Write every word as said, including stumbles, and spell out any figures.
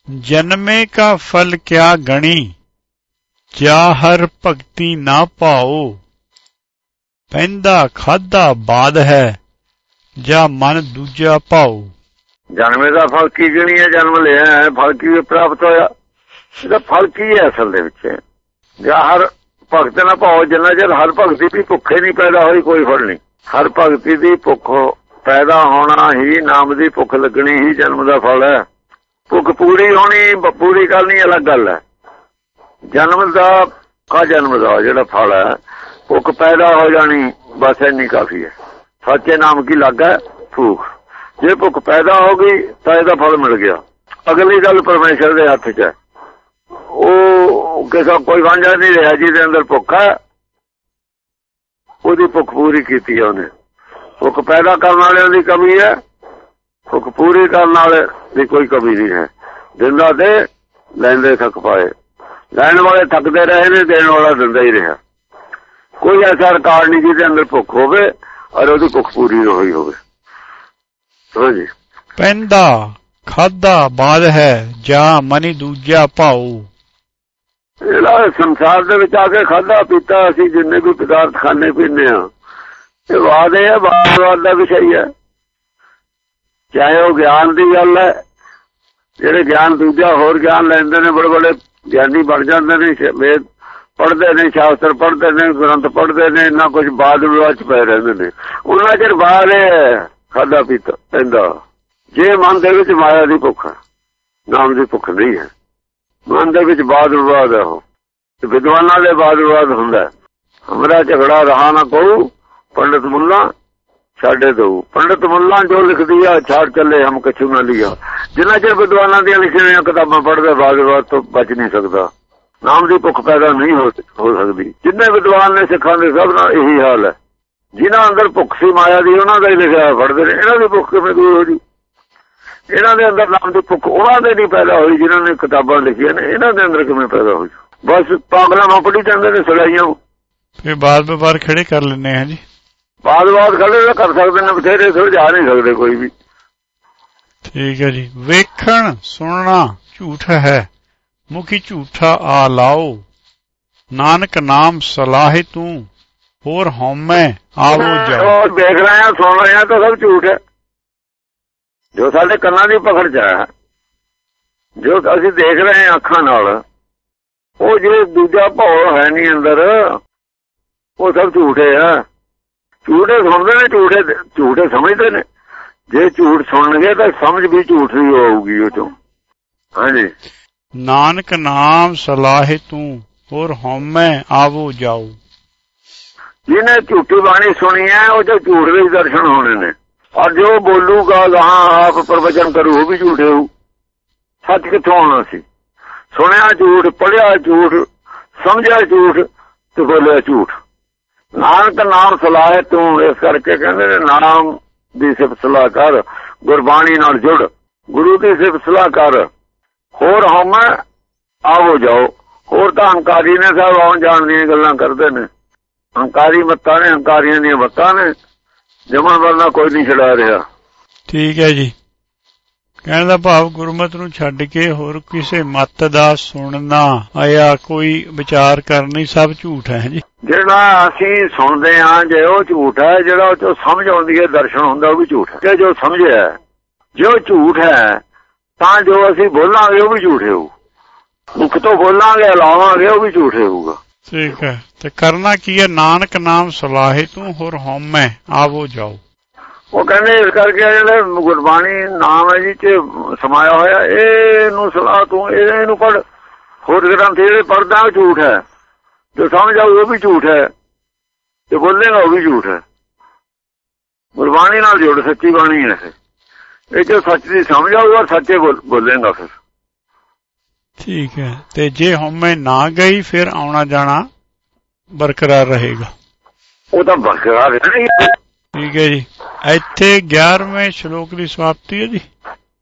जन्मे का फल क्या गणी, जा हर भगति ना पाओ। पैंदा खादा बाद है, जा मन दूजा पाओ। जन्मे का फल की गणी है, जन्म लिया है, फल की प्राप्त होया। इसका फल की है असल दे विच, जा हर भगत ना पाओ। जिन्ना चਿਰ हर भगती भी भुखे नहीं पैदा हुई कोई फल नहीं। हर भगती की भुख पैदा होना ही, नाम की भुख लगनी ही जन्म का फल है। भुख पूरी होनी, पूरी करनी अलग गल है। जन्म का का जन्म का जिहड़ा फल है, भुख पैदा हो जानी बस इन्नी काफी है। सच्चे नाम की लग है भूख। जे भुख पैदा हो गई तो इसका फल मिल गया। अगली गल परमेश्वर के हथ च है। वो किसा कोई वांझा नहीं रहा जिहदे अंदर भुख है, उसकी भुख पूरी की है उन्हें। भुख पैदा करने वाले की कमी है, भुख पूरी करने वाले की कोई कमी नहीं है। दिंदा दे, लैंदे थक पाए। लैन वाले थकते रहे ने, देने वाला दिंदा ही रहा। कोई ऐसा रिकॉर्ड नहीं जिसके अंदर भुख होवे और उसकी भुख पूरी हुई होवे। हाँ जी। पैंदा खादा बाद है, जा मनी दूजा पाओ। संसार दे विच आके खादा पीता असी जिन्ने भी पदार्थ खाने पीने ये वाद है, वादवाद का विषय है। चाहे वो ज्ञान की गल है, जेडे ज्ञान दूजा होर ज्ञान लैंदे ने, बड़े बड़े ज्ञानी बन जाते ने, वेद पढ़ते ने, शास्त्र पढ़ते ने, ग्रंथ पढ़ते ने, इन्ना कुछ बाद विवाद पे रहते ने। उन्ना चिर बाद खादा पीता पैंदा। जे मन दे विच माया की भुख है, नाम की भुख नहीं है। मन दे विच वाद विवाद है, विद्वाना दे वाद विवाद हुंदा। हमरा झगड़ा रहा ना कहू, पंडित मुल्ला छाड़े दो। पंडित मुल्ला जो लिख दिया छाड़ चले, हम कछु ना लिया। जिन्ना चिर विद्वाना दी लिखियां किताबां पढ़दे वाद विवाद तो बच नहीं सकता। नाम की भुख पैदा नहीं हो, हो सकती। जिन्ने विद्वान ने सिखां दे सब नाल यही हाल है। जिन्हां अंदर भुख सी माया दी, उन्हां दा ही लिखिया पढ़दे ने। इन्हां दी भुख किवें दूर हो जी? इन्हां दे अंदर नाम की भुख उन्हां दे नहीं पैदा हुई जिन्हां ने किताबां लिखियां ने। इन्हां दे अंदर किवें पैदा होई? बस पागलां पढ़ी जांदे ने सलाइयां। फिर बाद व्यापार खड़े कर लेने हैं जी। बाद बाद खड़े तो कर सकते हैं, बथेरे सुलझा नहीं सकते कोई भी। ठीक है जी। वेखण सुनना झूठ है, मुखी झूठा आ लाओ। नानक नाम सलाहे तू, होर हौमै आवो जाओ। देख रहे हैं, सुन रहे हैं तो सब झूठ है। जो साडे कन्नां दी पकड़ च है, जो असीं देख रहे हैं अखां नाल, वो जो दूजा भाव है नहीं अंदर, वो सब झूठे है। झूठे सुनते ने, झूठे झूठे समझते ने। जे झूठ सुनगे तो समझ भी झूठ ही होगी वो चो। हाँ जी। नानक नाम सलाहे तू, होर हौमै आवो जाओ। जिन्हें झूठी बाणी सुनी है, वो जो झूठ के दर्शन होने ने। और जो बोलूगा वहां आप प्रवचन करू, वो भी झूठे हो। सच कितों आना सी? सुनिया झूठ, पढ़िया झूठ, समझिया झूठ तो बोलिया झूठ। नानक नाम सलाहे तू, इस करके कहते ने नाम दी सिफत सलाह कर, गुरबाणी नाल जुड़, गुरु की सिफत सलाह कर। होर हौमै आवो जाओ। होर तां हंकारी ने सब आउण जाण दीयां गल्लां करदे ने। हंकारी मत्तां ने, हंकारियां दीयां मत्तां ने। जमन वरना कोई नहीं छड़ा रहा। ठीक है जी। कहने दा भाव गुरमत नूं छड्ड के होर किसे मत दा सुनना आया कोई विचार करनी सब झूठ है जी। जिहड़ा असीं सुनदे हां जे वो झूठ है, जिहड़ा ओह चों समझ आउंदी है दर्शन हुंदा वो भी झूठ है। जो समझिया जो झूठ है तां जो असीं बोलांगे वो भी झूठे होऊ। मुख तो बोलांगे लावांगे वो भी झूठे होऊगा। ठीक है। ते करना की है? नानक नाम सलाहे तू, होर हौमै आवो जाओ। वो कहने इस करके जिहड़े गुरबाणी नाम है जी च समाया होया, इहनूं सलाह तू इहनूं पढ़। होर ग्रंथ जिहड़े पढ़दा वो झूठ है। जो समझ आऊ वो भी झूठ है, जो बोलेगा वो भी झूठ है। गुरबाणी नाल जुड़, सच्ची बाणी है ये। जो सच की समझ आऊ और सच्चे बोल, बोलेगा फिर। ठीक है। ते जे हौमै ना गई फिर आना जाना बरकरार रहेगा। वो तो बरकरार है। ठीक है जी। इत्थे ग्यारहवें श्लोक की समाप्ति है जी।